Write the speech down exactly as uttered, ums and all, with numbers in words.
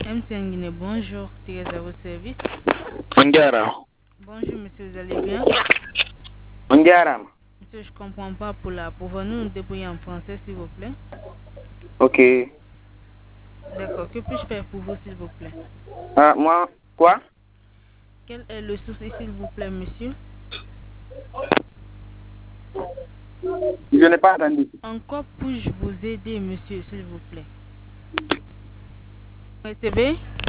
M T N Guinée, bonjour, Thérèse à votre service. Bonjour. Bonjour monsieur, vous allez bien? Bonjour. Monsieur, je comprends pas pour la. Pouvons-nous nous débrouiller en français s'il vous plaît? Ok. D'accord, que puis-je faire pour vous s'il vous plaît? Ah, moi, quoi? Quel est le souci s'il vous plaît monsieur? Je n'ai pas entendu. En quoi puis-je vous aider monsieur s'il vous plaît? Vous recevez?